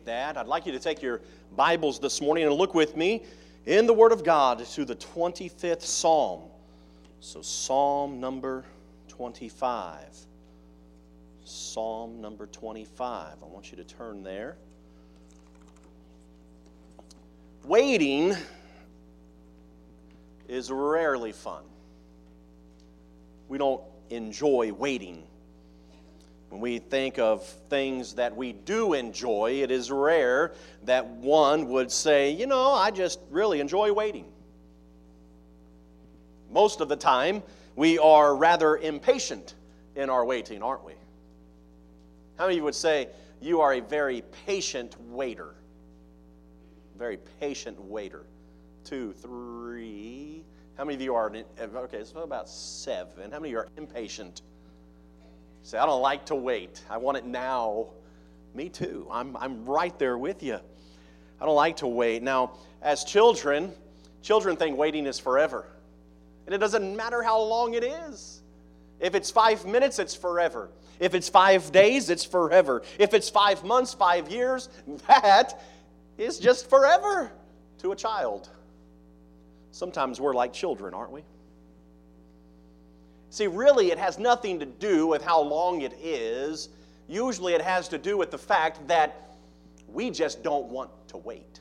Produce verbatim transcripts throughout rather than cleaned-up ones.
that. I'd like you to take your Bibles this morning and look with me in the Word of God to the twenty-fifth Psalm. So Psalm number twenty-five. Psalm number twenty-five. I want you to turn there. Waiting is rarely fun. We don't enjoy waiting. When we think of things that we do enjoy, it is rare that one would say, you know, I just really enjoy waiting. Most of the time, we are rather impatient in our waiting, aren't we? How many of you would say you are a very patient waiter? Very patient waiter. Two, three. How many of you are, okay, so about seven. How many of you are impatient? Say, I don't like to wait. I want it now. Me too. I'm, I'm right there with you. I don't like to wait. Now, as children, children think waiting is forever. And it doesn't matter how long it is. If it's five minutes, it's forever. If it's five days, it's forever. If it's five months, five years, that is just forever to a child. Sometimes we're like children, aren't we? See, really, it has nothing to do with how long it is. Usually it has to do with the fact that we just don't want to wait.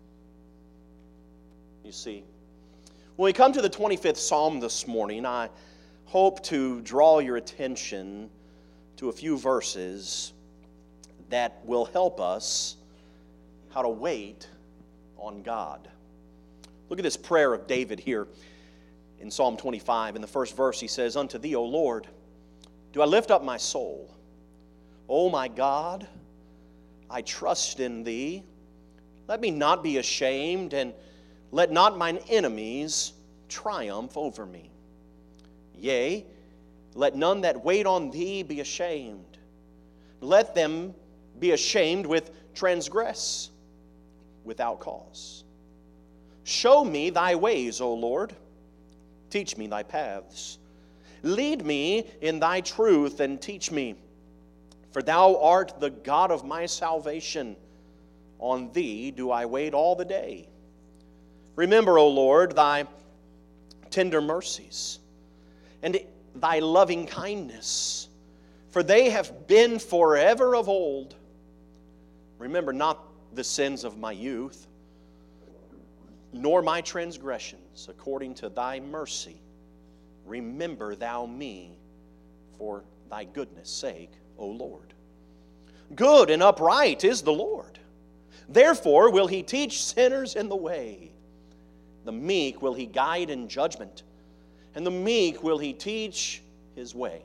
You see, when we come to the twenty-fifth Psalm this morning, I hope to draw your attention to a few verses that will help us how to wait on God. Look at this prayer of David here. In Psalm twenty-five, in the first verse, he says, Unto thee, O Lord, do I lift up my soul. O my God, I trust in thee. Let me not be ashamed, and let not mine enemies triumph over me. Yea, let none that wait on thee be ashamed. Let them be ashamed with transgress without cause. Show me thy ways, O Lord. Teach me thy paths. Lead me in thy truth and teach me. For thou art the God of my salvation. On thee do I wait all the day. Remember, O Lord, thy tender mercies and thy loving kindness, for they have been forever of old. Remember not the sins of my youth, nor my transgressions, according to thy mercy. Remember thou me for thy goodness' sake, O Lord. Good and upright is the Lord. Therefore will he teach sinners in the way. The meek will he guide in judgment, and the meek will he teach his way.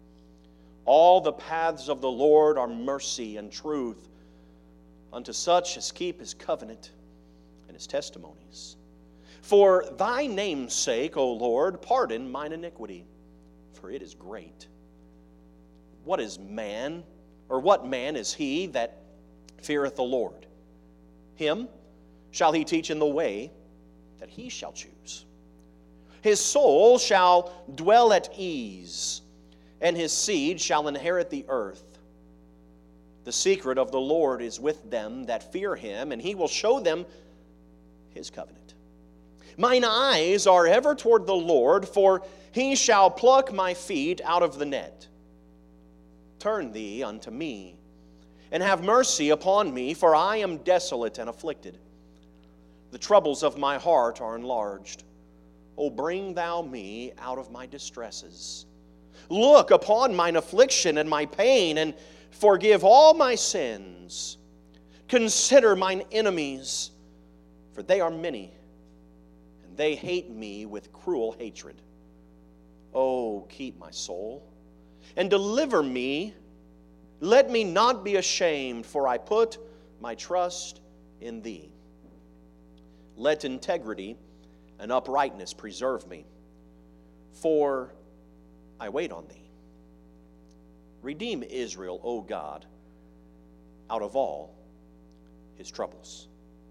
All the paths of the Lord are mercy and truth unto such as keep his covenant and his testimonies. For thy name's sake, O Lord, pardon mine iniquity, for it is great. What is man, or what man is he that feareth the Lord? Him shall he teach in the way that he shall choose. His soul shall dwell at ease, and his seed shall inherit the earth. The secret of the Lord is with them that fear him, and he will show them his covenant. Mine eyes are ever toward the Lord, for he shall pluck my feet out of the net. Turn thee unto me, and have mercy upon me, for I am desolate and afflicted. The troubles of my heart are enlarged. O bring thou me out of my distresses. Look upon mine affliction and my pain, and forgive all my sins. Consider mine enemies, for they are many, and they hate me with cruel hatred. Oh, keep my soul, and deliver me. Let me not be ashamed, for I put my trust in thee. Let integrity and uprightness preserve me, for I wait on thee. Redeem Israel, O God, out of all his troubles.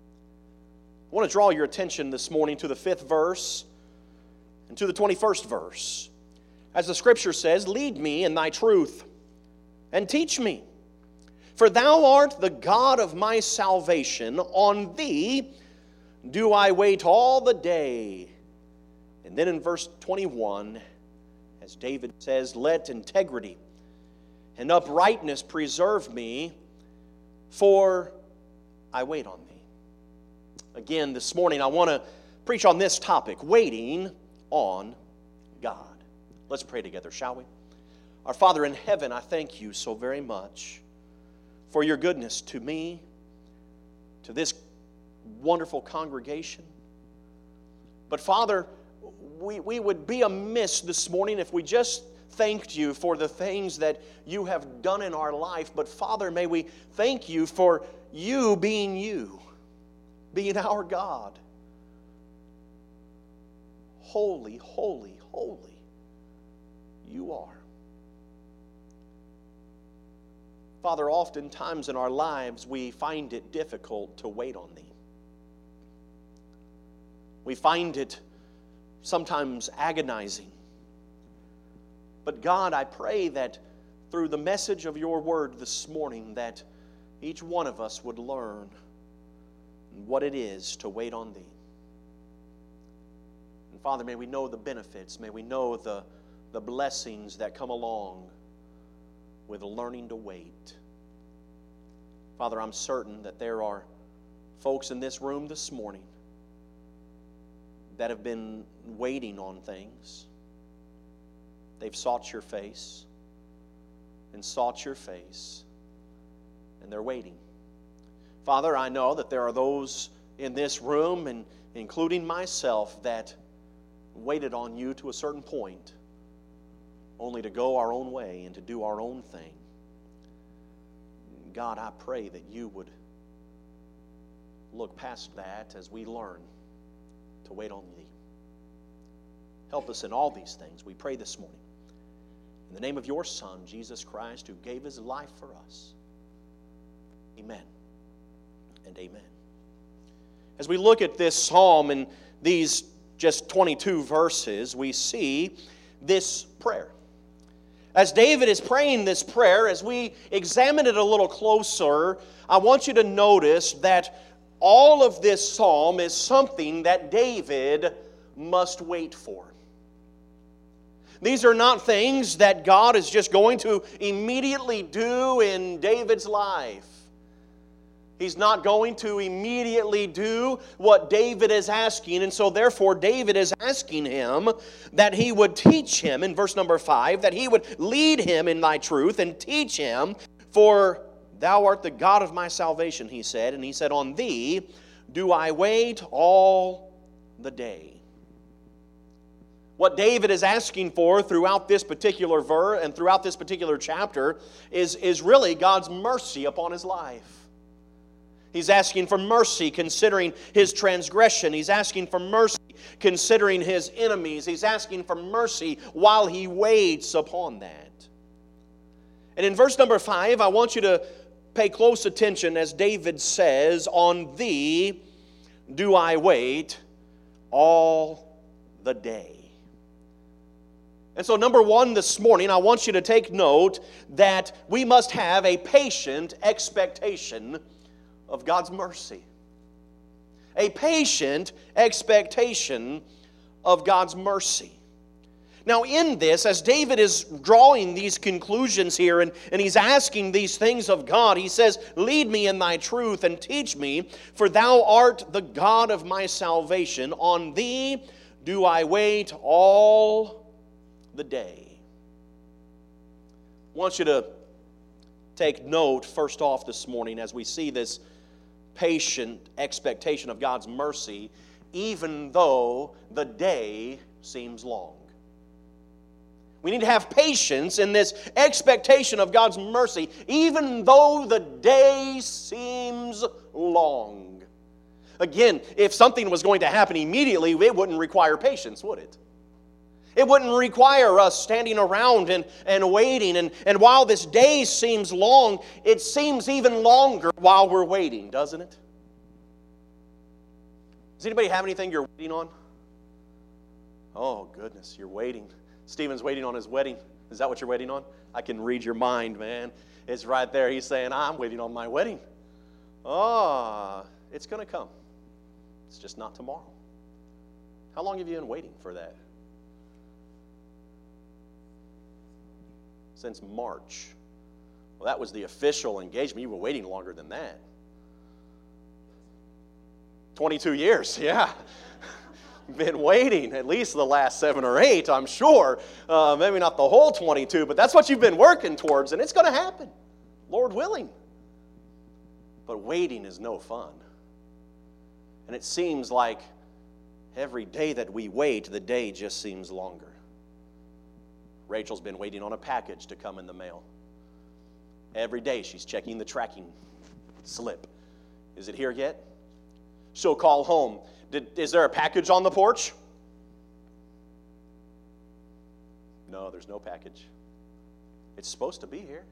I want to draw your attention this morning to the fifth verse and to the twenty-first verse. As the Scripture says, lead me in thy truth and teach me. For thou art the God of my salvation. On thee do I wait all the day. And then in verse twenty-one, as David says, let integrity and uprightness preserve me, for I wait on thee. Again, this morning I want to preach on this topic, waiting on God. Let's pray together, shall we? Our Father in heaven, I thank you so very much for your goodness to me, to this wonderful congregation. But Father, we, we would be amiss this morning if we just thanked you for the things that you have done in our life. But Father, may we thank you for you being you, being our God. Holy, holy, holy you are. Father, oftentimes in our lives we find it difficult to wait on thee. We find it sometimes agonizing. But God, I pray that through the message of your word this morning, that each one of us would learn what it is to wait on thee. And Father, may we know the benefits, may we know the, the blessings that come along with learning to wait. Father, I'm certain that there are folks in this room this morning that have been waiting on things. They've sought your face and sought your face, and they're waiting. Father, I know that there are those in this room, and including myself, that waited on you to a certain point, only to go our own way and to do our own thing. God, I pray that you would look past that as we learn to wait on thee. Help us in all these things, we pray this morning. In the name of your Son, Jesus Christ, who gave his life for us. Amen and amen. As we look at this psalm in these just twenty-two verses, we see this prayer. As David is praying this prayer, as we examine it a little closer, I want you to notice that all of this psalm is something that David must wait for. These are not things that God is just going to immediately do in David's life. He's not going to immediately do what David is asking, and so therefore David is asking him that he would teach him, in verse number five, that he would lead him in thy truth and teach him, for thou art the God of my salvation, he said. And he said, on thee do I wait all the day. What David is asking for throughout this particular verse and throughout this particular chapter is, is really God's mercy upon his life. He's asking for mercy considering his transgression. He's asking for mercy considering his enemies. He's asking for mercy while he waits upon that. And in verse number five, I want you to pay close attention as David says, on thee do I wait all the day. And so number one this morning, I want you to take note that we must have a patient expectation of God's mercy. A patient expectation of God's mercy. Now in this, as David is drawing these conclusions here and, and he's asking these things of God, he says, lead me in thy truth and teach me, for thou art the God of my salvation. On thee do I wait all the day. I want you to take note first off this morning as we see this patient expectation of God's mercy, even though the day seems long. We need to have patience in this expectation of God's mercy, even though the day seems long. Again, if something was going to happen immediately, it wouldn't require patience, would it? It wouldn't require us standing around and, and waiting. And, and while this day seems long, it seems even longer while we're waiting, doesn't it? Does anybody have anything you're waiting on? Oh, goodness, you're waiting. Stephen's waiting on his wedding. Is that what you're waiting on? I can read your mind, man. It's right there. He's saying, I'm waiting on my wedding. Oh, it's going to come. It's just not tomorrow. How long have you been waiting for that? Since March. Well, that was the official engagement. You were waiting longer than that. twenty-two years, yeah. Been waiting at least the last seven or eight, I'm sure. Uh, maybe not the whole twenty-two, but that's what you've been working towards, and it's going to happen, Lord willing. But waiting is no fun. And it seems like every day that we wait, the day just seems longer. Rachel's been waiting on a package to come in the mail. Every day she's checking the tracking slip. Is it here yet? She'll call home. Did, is there a package on the porch? No, there's no package. It's supposed to be here.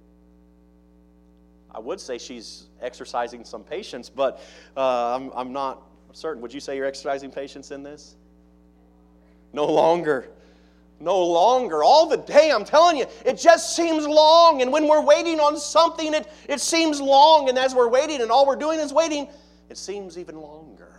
I would say she's exercising some patience, but uh, I'm, I'm not certain. Would you say you're exercising patience in this? No longer. No longer. All the day, I'm telling you, it just seems long. And when we're waiting on something, it, it seems long. And as we're waiting and all we're doing is waiting, it seems even longer.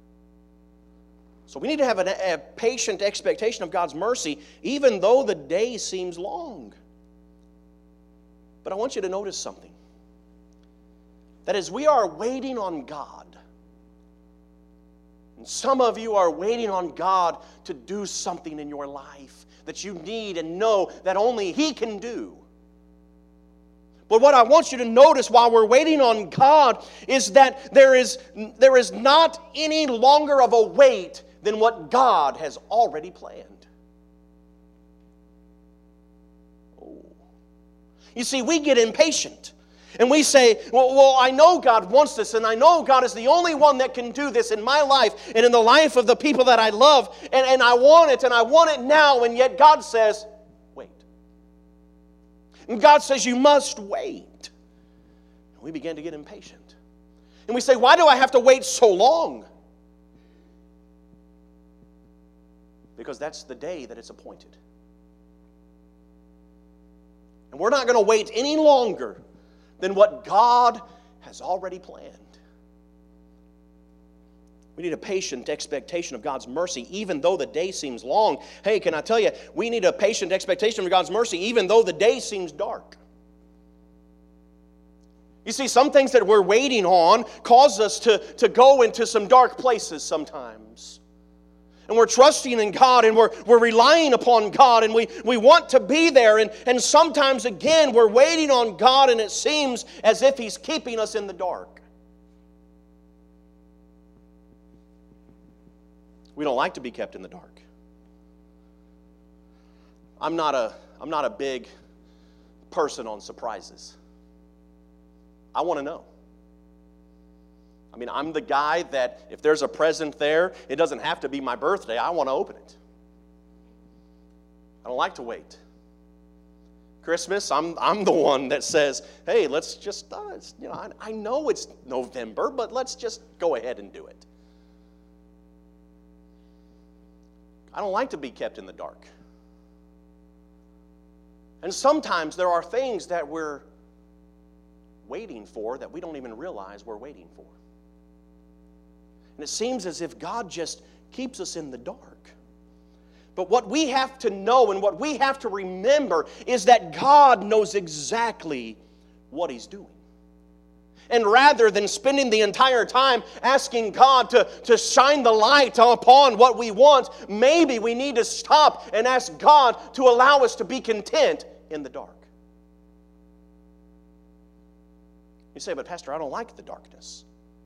So we need to have a, a patient expectation of God's mercy, even though the day seems long. But I want you to notice something. That as we are waiting on God, and some of you are waiting on God to do something in your life that you need and know that only He can do. But what I want you to notice while we're waiting on God is that there is, there is not any longer of a wait than what God has already planned. Oh. You see, we get impatient. And we say, well, well, I know God wants this, and I know God is the only one that can do this in my life and in the life of the people that I love, and, and I want it, and I want it now, and yet God says, wait. And God says, you must wait. And we begin to get impatient. And we say, why do I have to wait so long? Because that's the day that it's appointed. And we're not going to wait any longer than what God has already planned. We need a patient expectation of God's mercy, even though the day seems long. Hey, can I tell you, we need a patient expectation of God's mercy, even though the day seems dark. You see, some things that we're waiting on cause us to, to go into some dark places sometimes. And we're trusting in God, and we're, we're relying upon God, and we, we want to be there. And, and sometimes, again, we're waiting on God, and it seems as if He's keeping us in the dark. We don't like to be kept in the dark. I'm not a, I'm not a big person on surprises. I want to know. I mean, I'm the guy that if there's a present there, it doesn't have to be my birthday. I want to open it. I don't like to wait. Christmas, I'm I'm the one that says, hey, let's just, uh, it's, you know, I, I know it's November, but let's just go ahead and do it. I don't like to be kept in the dark. And sometimes there are things that we're waiting for that we don't even realize we're waiting for. And it seems as if God just keeps us in the dark. But what we have to know and what we have to remember is that God knows exactly what He's doing. And rather than spending the entire time asking God to, to shine the light upon what we want, maybe we need to stop and ask God to allow us to be content in the dark. You say, but Pastor, I don't like the darkness.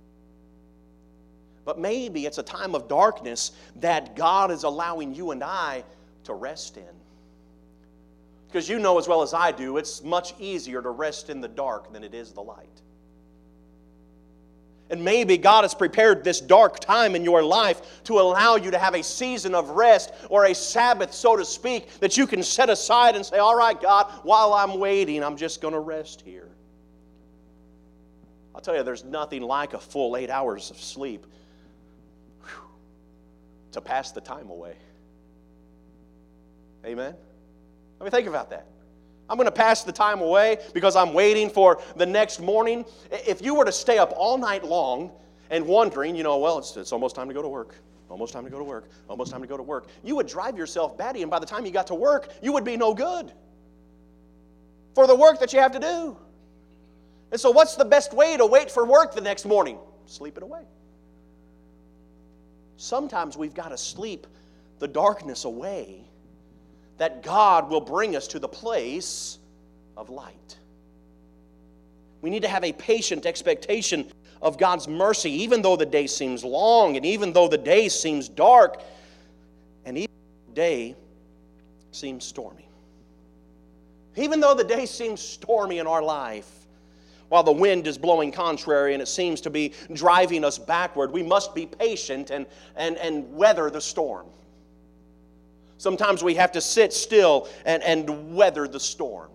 But maybe it's a time of darkness that God is allowing you and I to rest in. Because you know as well as I do, it's much easier to rest in the dark than it is the light. And maybe God has prepared this dark time in your life to allow you to have a season of rest or a Sabbath, so to speak, that you can set aside and say, all right, God, while I'm waiting, I'm just going to rest here. I'll tell you, there's nothing like a full eight hours of sleep to pass the time away. Amen? I mean, think about that. I'm going to pass the time away because I'm waiting for the next morning. If you were to stay up all night long and wondering, you know, well, it's, it's almost time to go to work. Almost time to go to work. Almost time to go to work. You would drive yourself batty, and by the time you got to work, you would be no good for the work that you have to do. And so what's the best way to wait for work the next morning? Sleep it away. Sometimes we've got to sleep the darkness away that God will bring us to the place of light. We need to have a patient expectation of God's mercy, even though the day seems long, and even though the day seems dark, and even though the day seems stormy. Even though the day seems stormy in our life, while the wind is blowing contrary and it seems to be driving us backward, we must be patient and, and, and weather the storm. Sometimes we have to sit still and, and weather the storm.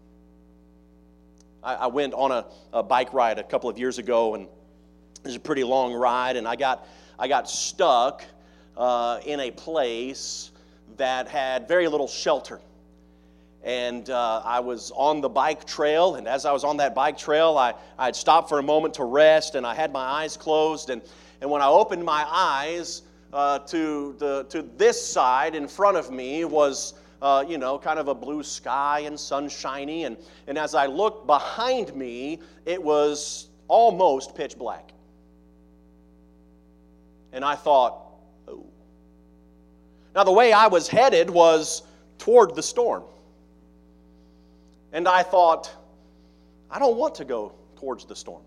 I, I went on a, a bike ride a couple of years ago, and it was a pretty long ride, and I got, I got stuck uh, in a place that had very little shelter. And uh, I was on the bike trail, and as I was on that bike trail, I, I had stopped for a moment to rest, and I had my eyes closed, and, and when I opened my eyes, Uh, to the to this side in front of me was, uh, you know, kind of a blue sky and sunshiny. And, and as I looked behind me, it was almost pitch black. And I thought, oh. Now, the way I was headed was toward the storm. And I thought, I don't want to go towards the storm.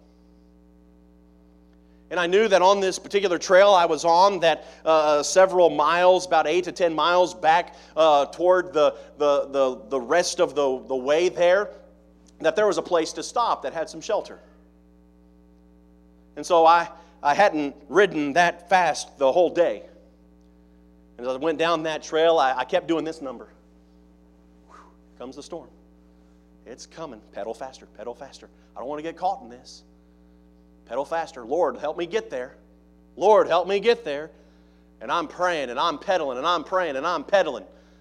And I knew that on this particular trail I was on, that uh, several miles, about eight to ten miles back uh, toward the, the, the, the rest of the, the way there, that there was a place to stop that had some shelter. And so I, I hadn't ridden that fast the whole day. And as I went down that trail, I, I kept doing this number. Whew, here comes the storm. It's coming. Pedal faster, pedal faster. I don't want to get caught in this. Pedal faster. Lord, help me get there. Lord, help me get there. And I'm praying, and I'm pedaling, and I'm praying, and I'm pedaling.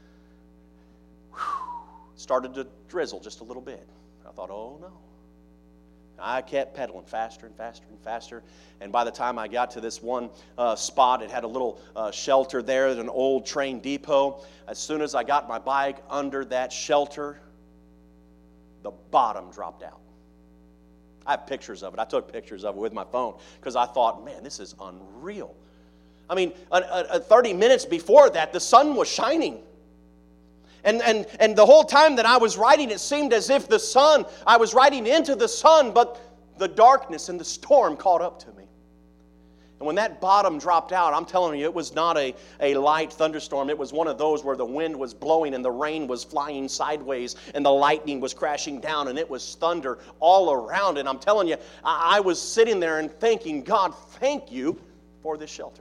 Whew. Started to drizzle just a little bit. I thought, oh no. I kept pedaling faster and faster and faster. And by the time I got to this one uh, spot, it had a little uh, shelter there at an old train depot. As soon as I got my bike under that shelter, the bottom dropped out. I have pictures of it. I took pictures of it with my phone because I thought, man, this is unreal. I mean, a, a, a thirty minutes before that, the sun was shining. And, and, and the whole time that I was riding, it seemed as if the sun, I was riding into the sun, but the darkness and the storm caught up to me. And when that bottom dropped out, I'm telling you, it was not a, a light thunderstorm. It was one of those where the wind was blowing and the rain was flying sideways and the lightning was crashing down and it was thunder all around. And I'm telling you, I, I was sitting there and thanking God, thank you for this shelter.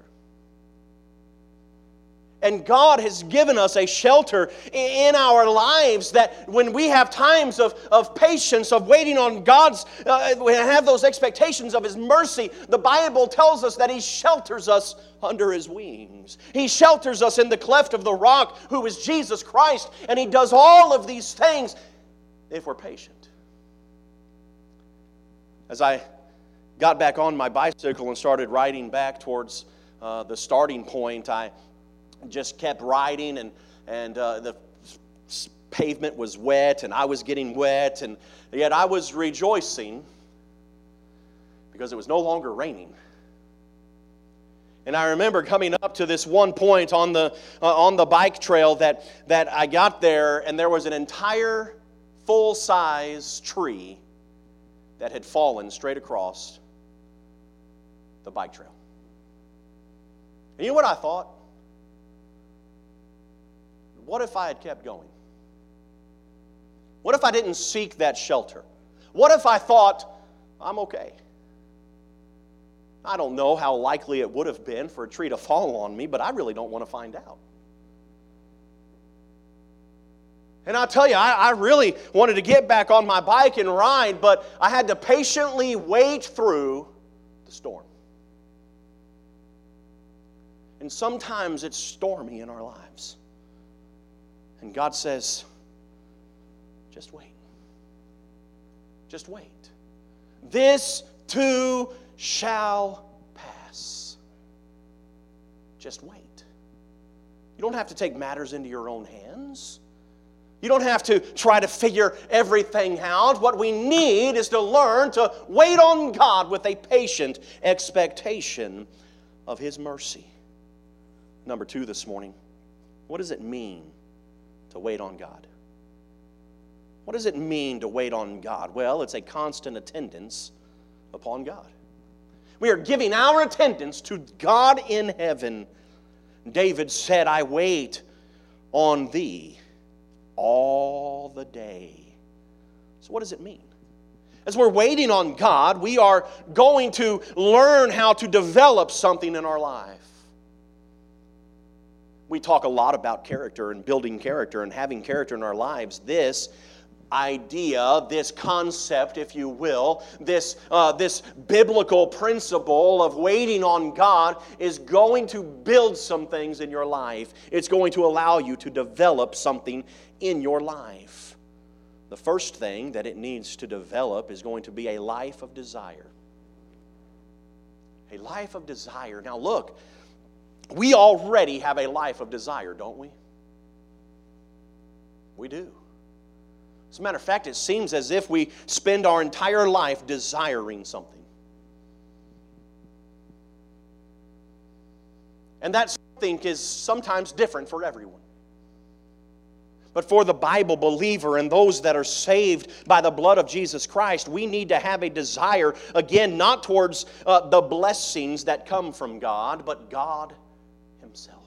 And God has given us a shelter in our lives that when we have times of, of patience, of waiting on God's, uh, we have those expectations of His mercy, the Bible tells us that He shelters us under His wings. He shelters us in the cleft of the rock, who is Jesus Christ. And He does all of these things if we're patient. As I got back on my bicycle and started riding back towards uh, the starting point, I just kept riding, and and uh, the pavement was wet, and I was getting wet, and yet I was rejoicing because it was no longer raining. And I remember coming up to this one point on the uh, on the bike trail that that I got there, and there was an entire full-size tree that had fallen straight across the bike trail. And you know what I thought? What if I had kept going? What if I didn't seek that shelter? What if I thought, I'm okay? I don't know how likely it would have been for a tree to fall on me, but I really don't want to find out. And I'll tell you, I, I really wanted to get back on my bike and ride, but I had to patiently wait through the storm. And sometimes it's stormy in our lives. And God says, Just wait. Just wait. This too shall pass. Just wait. You don't have to take matters into your own hands. You don't have to try to figure everything out. What we need is to learn to wait on God with a patient expectation of His mercy. Number two this morning, what does it mean to wait on God? What does it mean to wait on God? Well, it's a constant attendance upon God. We are giving our attendance to God in heaven. David said, I wait on Thee all the day. So what does it mean? As we're waiting on God, we are going to learn how to develop something in our life. We talk a lot about character and building character and having character in our lives. This idea, this concept, if you will, this, uh, this biblical principle of waiting on God is going to build some things in your life. It's going to allow you to develop something in your life. The first thing that it needs to develop is going to be a life of desire. A life of desire. Now look, we already have a life of desire, don't we? We do. As a matter of fact, it seems as if we spend our entire life desiring something. And that something is sometimes different for everyone. But for the Bible believer and those that are saved by the blood of Jesus Christ, we need to have a desire, again, not towards uh, the blessings that come from God, but God Himself.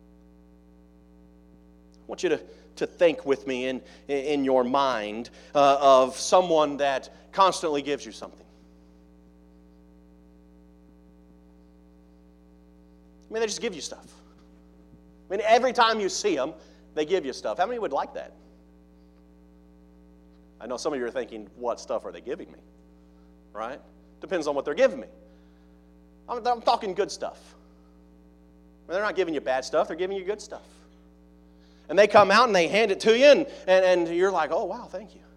I want you to, to think with me in, in your mind uh, of someone that constantly gives you something. I mean, they just give you stuff. I mean, every time you see them, they give you stuff. How many would like that? I know some of you are thinking, what stuff are they giving me? Right? Depends on what they're giving me. I'm, I'm talking good stuff. I mean, they're not giving you bad stuff. They're giving you good stuff. And they come out and they hand it to you, and, and, and you're like, oh, wow, thank you.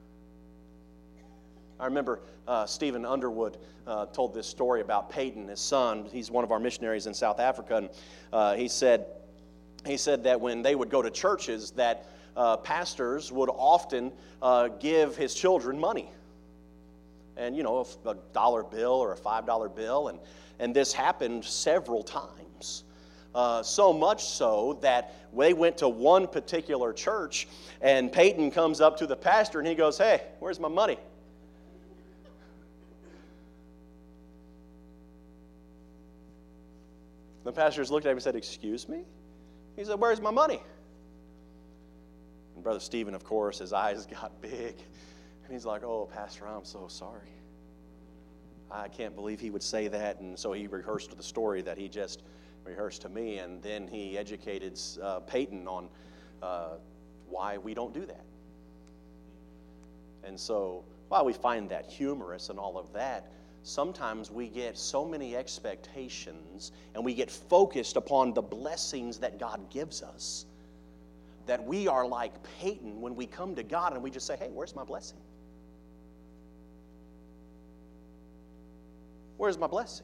I remember uh, Stephen Underwood uh, told this story about Peyton, his son. He's one of our missionaries in South Africa, and uh, he said, He said that when they would go to churches, that uh, pastors would often uh, give his children money. And, you know, a dollar bill or a five dollar bill. And, and this happened several times. Uh, so much so that they went to one particular church, and Peyton comes up to the pastor and he goes, hey, where's my money? The pastors looked at him and said, excuse me? He said, where's my money? And Brother Stephen, of course, his eyes got big. And he's like, oh, Pastor, I'm so sorry. I can't believe he would say that. And so he rehearsed the story that he just rehearsed to me. And then he educated uh, Peyton on uh, why we don't do that. And so while we find that humorous and all of that, sometimes we get so many expectations and we get focused upon the blessings that God gives us that we are like Peyton when we come to God and we just say, hey, where's my blessing? Where's my blessing?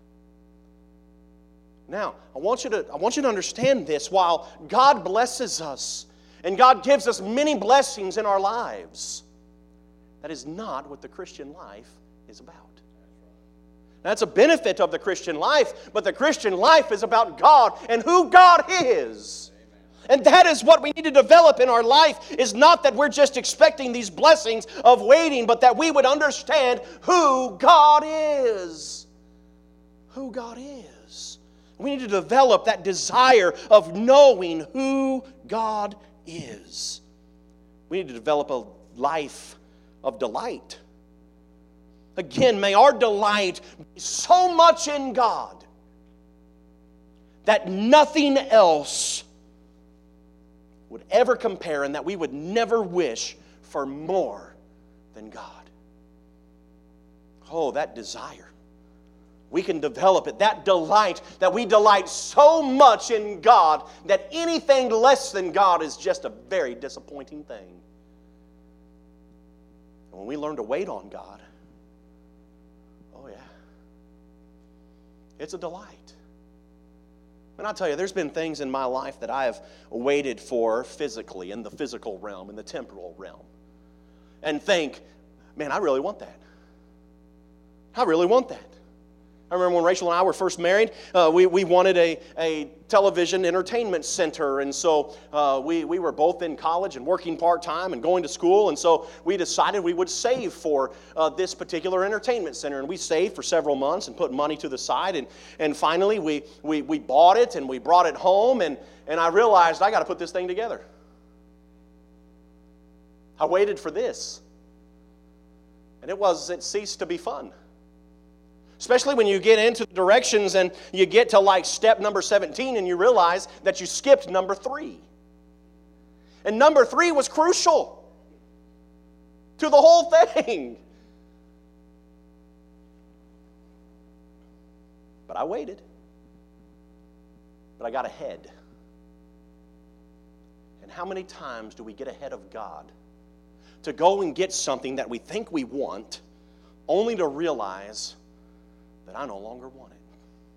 Now, I want you to, I want you to understand this. While God blesses us and God gives us many blessings in our lives, that is not what the Christian life is about. That's a benefit of the Christian life, but the Christian life is about God and who God is. And that is what we need to develop in our life, is not that we're just expecting these blessings of waiting, but that we would understand who God is. Who God is. We need to develop that desire of knowing who God is. We need to develop a life of delight. Again, may our delight be so much in God that nothing else would ever compare, and that we would never wish for more than God. Oh, that desire. We can develop it, that delight, that we delight so much in God that anything less than God is just a very disappointing thing. And when we learn to wait on God, oh yeah, it's a delight. And I'll tell you, there's been things in my life that I have waited for physically, in the physical realm, in the temporal realm, and think, man, I really want that. I really want that. I remember when Rachel and I were first married, uh, we, we wanted a, a television entertainment center, and so uh, we, we were both in college and working part-time and going to school, and so we decided we would save for uh, this particular entertainment center, and we saved for several months and put money to the side, and, and finally we, we, we bought it and we brought it home, and, and I realized I got to put this thing together. I waited for this, and it was, it ceased to be fun. Especially when you get into the directions and you get to like step number seventeen and you realize that you skipped number three. And number three was crucial to the whole thing. But I waited. But I got ahead. And how many times do we get ahead of God to go and get something that we think we want, only to realize that I no longer want it?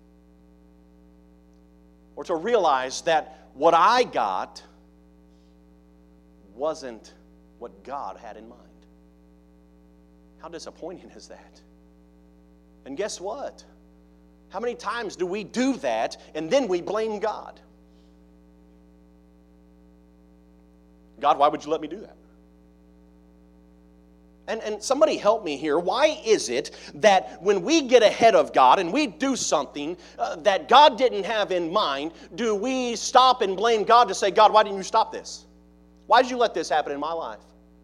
Or to realize that what I got wasn't what God had in mind. How disappointing is that? And guess what? How many times do we do that and then we blame God? God, why would you let me do that? And, and somebody help me here. Why is it that when we get ahead of God and we do something uh, that God didn't have in mind, do we stop and blame God to say, God, why didn't you stop this? Why did you let this happen in my life?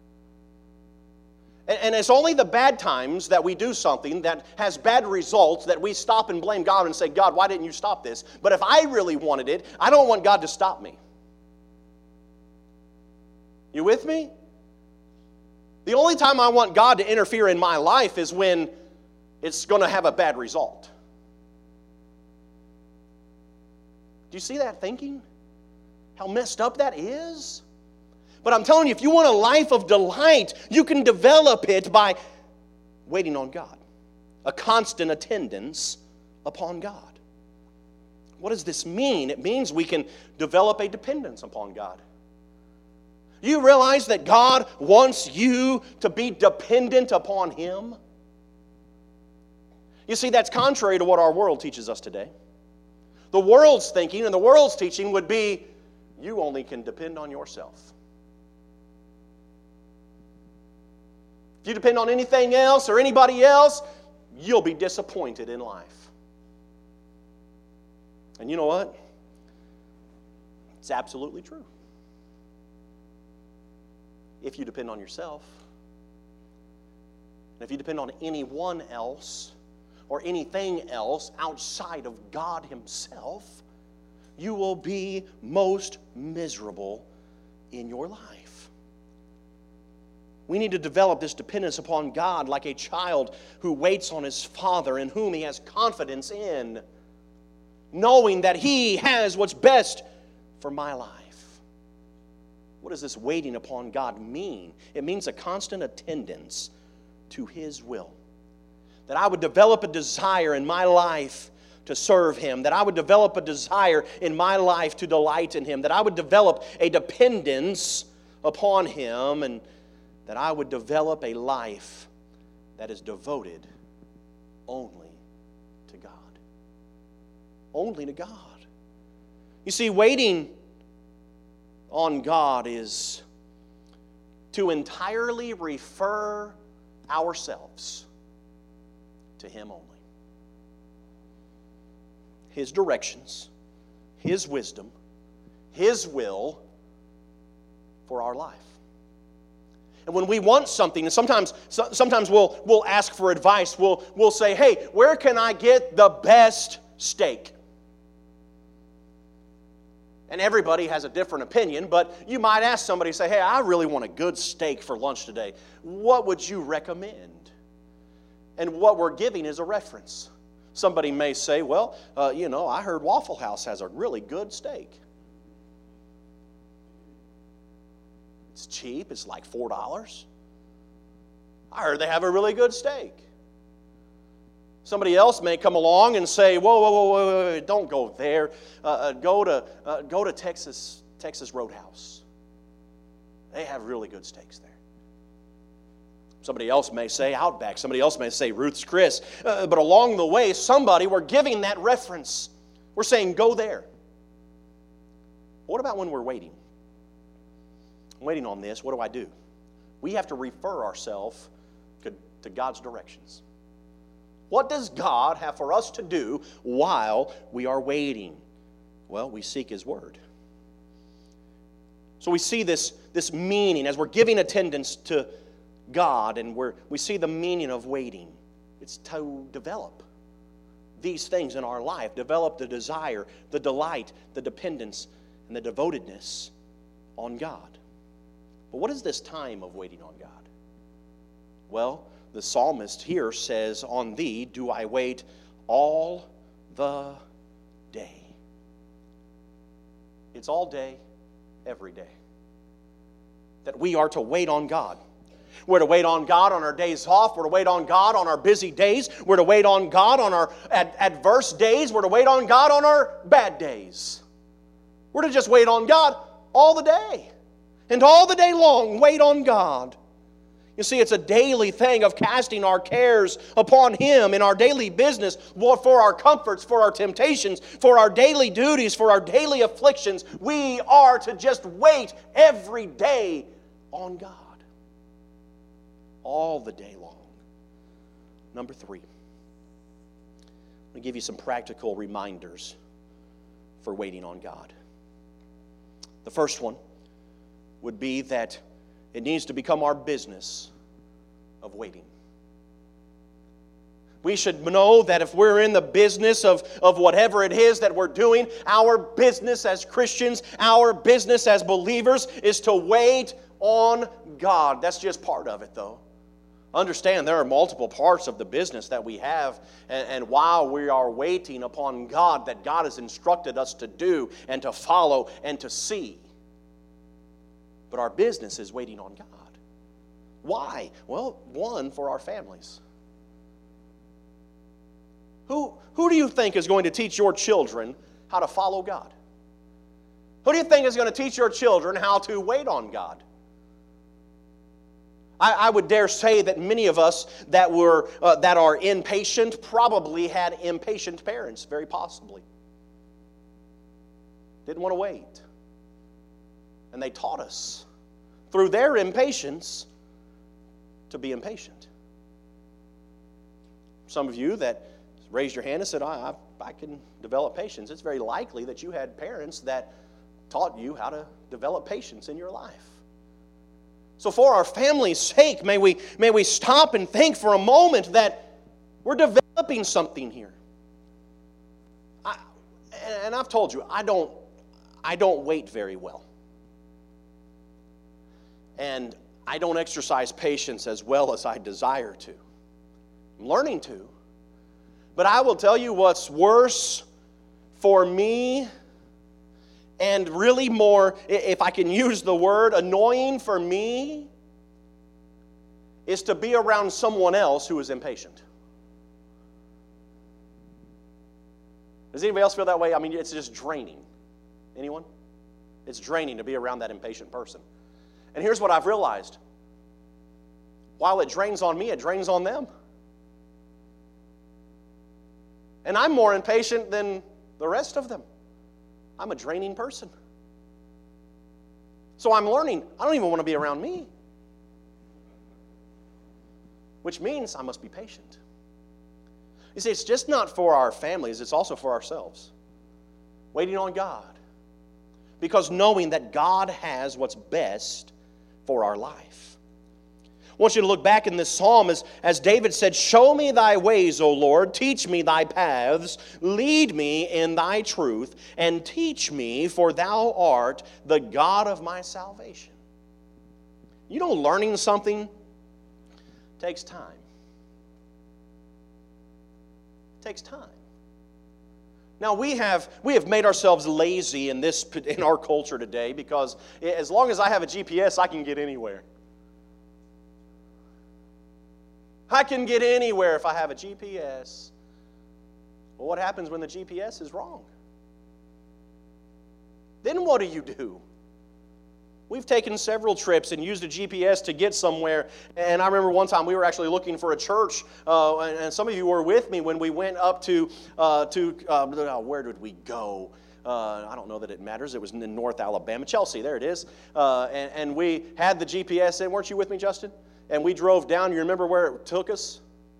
And, and it's only the bad times that we do something that has bad results that we stop and blame God and say, God, why didn't you stop this? But if I really wanted it, I don't want God to stop me. You with me? The only time I want God to interfere in my life is when it's going to have a bad result. Do you see that thinking? How messed up that is? But I'm telling you, if you want a life of delight, you can develop it by waiting on God. A constant attendance upon God. What does this mean? It means we can develop a dependence upon God. You realize that God wants you to be dependent upon Him? You see, that's contrary to what our world teaches us today. The world's thinking and the world's teaching would be, you only can depend on yourself. If you depend on anything else or anybody else, you'll be disappointed in life. And you know what? It's absolutely true. If you depend on yourself, and if you depend on anyone else or anything else outside of God Himself, you will be most miserable in your life. We need to develop this dependence upon God like a child who waits on his father in whom he has confidence in, knowing that He has what's best for my life. What does this waiting upon God mean? It means a constant attendance to His will. That I would develop a desire in my life to serve Him. That I would develop a desire in my life to delight in Him. That I would develop a dependence upon Him. And that I would develop a life that is devoted only to God. Only to God. You see, waiting on God is to entirely refer ourselves to Him only. His directions, His wisdom, His will for our life. And when we want something, and sometimes sometimes we'll we'll ask for advice, we'll we'll say, hey, where can I get the best steak? And everybody has a different opinion, but you might ask somebody, say, hey, I really want a good steak for lunch today. What would you recommend? And what we're giving is a reference. Somebody may say, well, uh, you know, I heard Waffle House has a really good steak. It's cheap. It's like four dollars. I heard they have a really good steak. Somebody else may come along and say, whoa, whoa, whoa, whoa, whoa, don't go there. Uh, uh, go to uh, go to Texas, Texas Roadhouse. They have really good steaks there. Somebody else may say Outback. Somebody else may say Ruth's Chris. Uh, but along the way, somebody, we're giving that reference. We're saying, go there. What about when we're waiting? I'm waiting on this. What do I do? We have to refer ourselves to, to God's directions. What does God have for us to do while we are waiting? Well, we seek His Word. So we see this, this meaning as we're giving attendance to God, and we're, we see the meaning of waiting. It's to develop these things in our life, develop the desire, the delight, the dependence, and the devotedness on God. But what is this time of waiting on God? Well, the psalmist here says, on thee do I wait all the day. It's all day, every day, that we are to wait on God. We're to wait on God on our days off. We're to wait on God on our busy days. We're to wait on God on our ad- adverse days. We're to wait on God on our bad days. We're to just wait on God all the day. And all the day long, wait on God. You see, it's a daily thing of casting our cares upon Him in our daily business, for our comforts, for our temptations, for our daily duties, for our daily afflictions. We are to just wait every day on God. All the day long. Number three, I'm going to give you some practical reminders for waiting on God. The first one would be that it needs to become our business of waiting. We should know that if we're in the business of, of whatever it is that we're doing, our business as Christians, our business as believers is to wait on God. That's just part of it, though. Understand there are multiple parts of the business that we have, and, and while we are waiting upon God, that God has instructed us to do and to follow and to see. But our business is waiting on God. Why? Well, one, for our families. Who, who do you think is going to teach your children how to follow God? Who do you think is going to teach your children how to wait on God? I, I would dare say that many of us that were uh, that are impatient probably had impatient parents, very possibly. Didn't want to wait. And they taught us through their impatience to be impatient. Some of you that raised your hand and said, I, I, I can develop patience. It's very likely that you had parents that taught you how to develop patience in your life. So for our family's sake, may we, may we stop and think for a moment that we're developing something here. I, and I've told you, I don't, I don't wait very well. And I don't exercise patience as well as I desire to. I'm learning to. But I will tell you what's worse for me, and really more, if I can use the word, annoying for me, is to be around someone else who is impatient. Does anybody else feel that way? I mean, it's just draining. Anyone? It's draining to be around that impatient person. And here's what I've realized. While it drains on me, it drains on them. And I'm more impatient than the rest of them. I'm a draining person. So I'm learning, I don't even want to be around me. Which means I must be patient. You see, it's just not for our families, it's also for ourselves. Waiting on God. Because knowing that God has what's best for our life. I want you to look back in this psalm as, as David said, show me thy ways, O Lord, teach me thy paths, lead me in thy truth, and teach me, for thou art the God of my salvation. You know, learning something takes time. It takes time. Now, we have we have made ourselves lazy in this in our culture today because as long as I have a G P S, I can get anywhere. I can get anywhere if I have a G P S. Well, what happens when the G P S is wrong? Then what do you do? We've taken several trips and used a G P S to get somewhere. And I remember one time we were actually looking for a church, uh, and, and some of you were with me when we went up to, uh, to uh, where did we go? Uh, I don't know that it matters. It was in North Alabama. Chelsea, there it is. Uh, and, and we had the G P S in. Weren't you with me, Justin? And we drove down. You remember where it took us?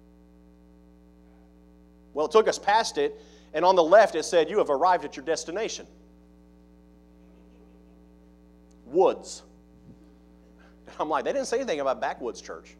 Well, it took us past it, and on the left it said, you have arrived at your destination. Woods. I'm like, they didn't say anything about Backwoods Church.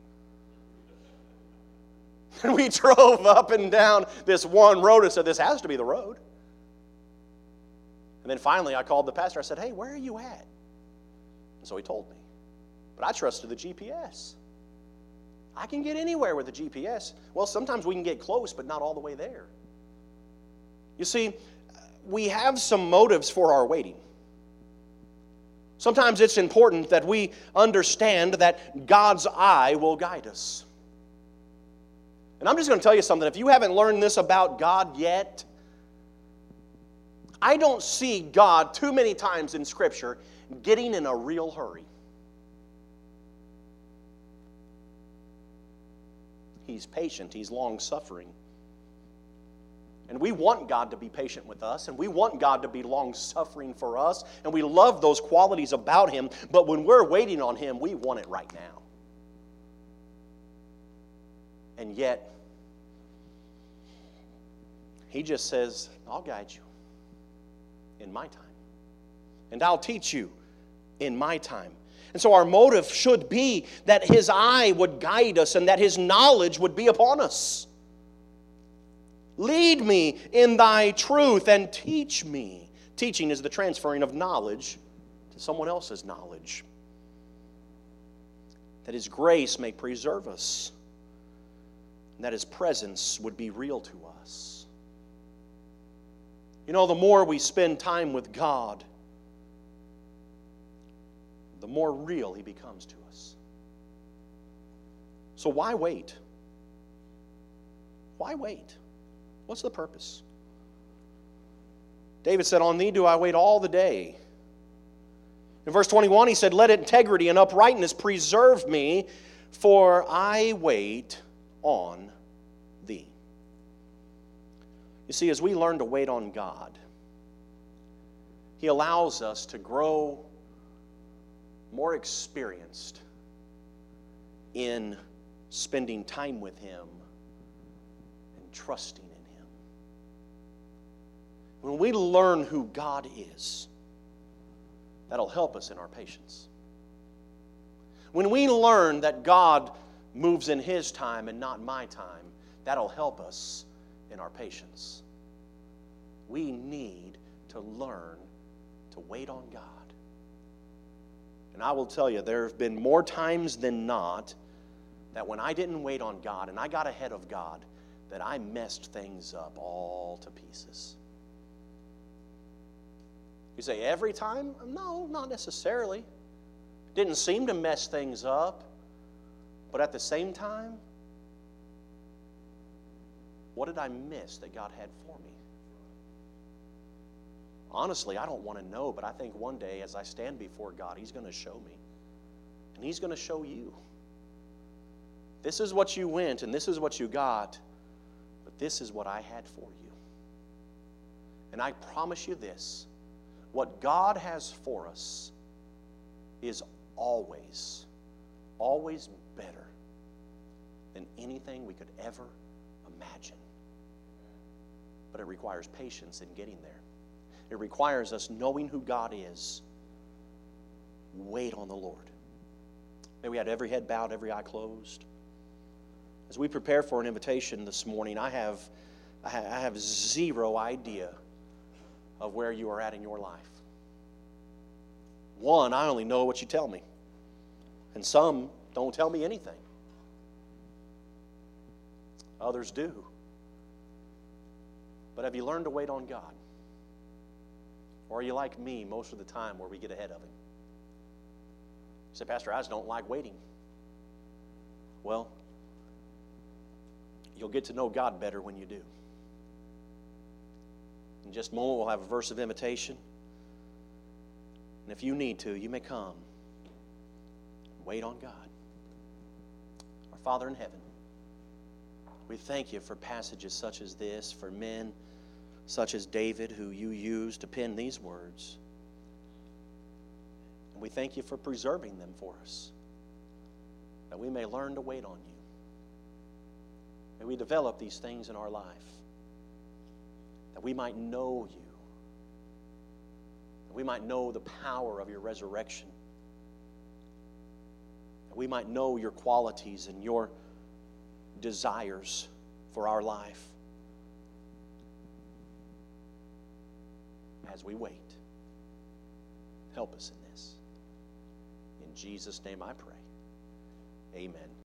And we drove up and down this one road and said, this has to be the road. And then finally I called the pastor. I said, hey, where are you at? And so he told me. But I trusted the G P S. I can get anywhere with the G P S. Well, sometimes we can get close, but not all the way there. You see, we have some motives for our waiting. Sometimes it's important that we understand that God's eye will guide us. And I'm just going to tell you something. If you haven't learned this about God yet, I don't see God too many times in Scripture getting in a real hurry. He's patient. He's long-suffering. And we want God to be patient with us, and we want God to be long-suffering for us, and we love those qualities about Him, but when we're waiting on Him, we want it right now. And yet, He just says, I'll guide you in my time, and I'll teach you in my time. And so our motive should be that His eye would guide us and that His knowledge would be upon us. Lead me in thy truth and teach me. Teaching is the transferring of knowledge to someone else's knowledge. That His grace may preserve us, and that His presence would be real to us. You know, the more we spend time with God, the more real He becomes to us. So why wait? Why wait? What's the purpose? David said, on thee do I wait all the day. In verse twenty-one, he said, let integrity and uprightness preserve me, for I wait on thee. You see, as we learn to wait on God, He allows us to grow more experienced in spending time with Him and trusting in Him. When we learn who God is, that'll help us in our patience. When we learn that God moves in His time and not my time, that'll help us in our patience. We need to learn to wait on God. And I will tell you, there have been more times than not that when I didn't wait on God and I got ahead of God, that I messed things up all to pieces. You say, every time? No, not necessarily. Didn't seem to mess things up. But at the same time, what did I miss that God had for me? Honestly, I don't want to know, but I think one day as I stand before God, He's going to show me. And He's going to show you. This is what you went and this is what you got, but this is what I had for you. And I promise you this, what God has for us is always, always better than anything we could ever imagine. But it requires patience in getting there. It requires us knowing who God is. Wait on the Lord. May we had every head bowed, every eye closed. As we prepare for an invitation this morning, I have, I have zero idea of where you are at in your life. One, I only know what you tell me. And some don't tell me anything. Others do. But have you learned to wait on God? Or are you like me most of the time where we get ahead of Him? You say, Pastor, I just don't like waiting. Well, You'll get to know God better when you do. In just a moment, we'll have a verse of invitation. And if you need to, you may come. Wait on God. Our Father in heaven, we thank you for passages such as this, for men such as David, who you used to pen these words. And we thank you for preserving them for us, that we may learn to wait on you. May we develop these things in our life, that we might know you, that we might know the power of your resurrection, that we might know your qualities and your desires for our life. As we wait, help us in this. In Jesus' name I pray. Amen.